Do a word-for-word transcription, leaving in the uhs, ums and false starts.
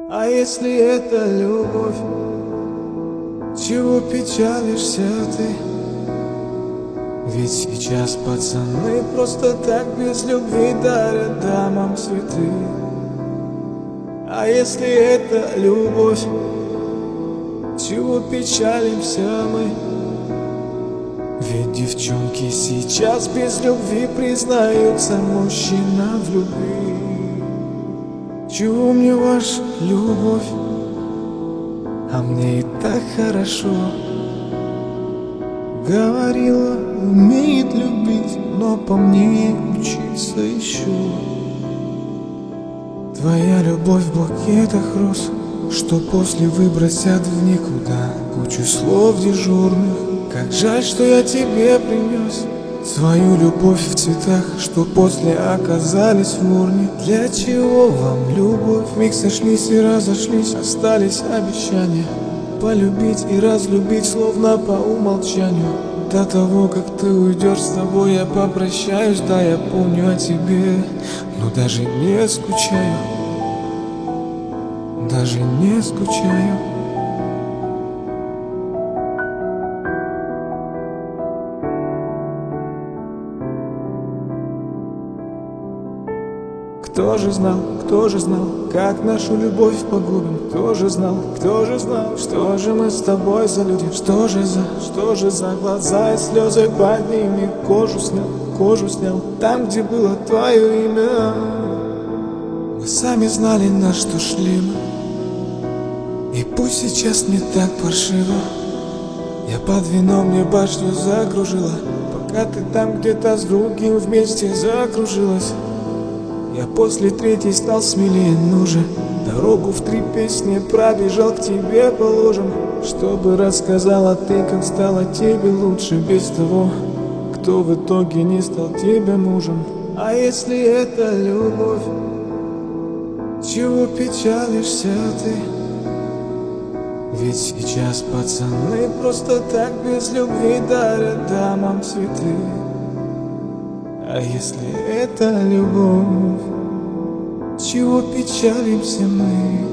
А если это любовь, чего печалишься ты? Ведь сейчас пацаны просто так без любви дарят дамам цветы. А если это любовь, чего печалимся мы? Ведь девчонки сейчас без любви признаются мужчинам в любви. Чего мне ваша любовь? А мне и так хорошо. Говорила, умеет любить, но по мне учиться еще. Твоя любовь в букетах роз, что после выбросят в никуда кучу слов дежурных. Как жаль, что я тебе принес свою любовь в цветах, что после оказались в урне. Для чего вам любовь? Вмиг сошлись и разошлись, остались обещания полюбить и разлюбить, словно по умолчанию. До того, как ты уйдешь, с тобой я попрощаюсь. Да, я помню о тебе, но даже не скучаю. Даже не скучаю. Кто же знал, кто же знал, как нашу любовь погубим? Кто же знал, кто же знал, что же мы с тобой за люди? Что же за, что же за глаза и слезы под ними? Кожу снял, кожу снял, там, где было твое имя. Мы сами знали, на что шли мы. И пусть сейчас не так паршиво, я под вином мне башню закружила, пока ты там где-то с другим вместе закружилась. Я после третьей стал смелее, ну же. Дорогу в три песни пробежал к тебе по лужам, чтобы рассказала ты, как стало тебе лучше без того, кто в итоге не стал тебе мужем. А если это любовь, чего печалишься ты? Ведь сейчас пацаны просто так без любви дарят дамам цветы. А если это любовь, чего печалимся мы?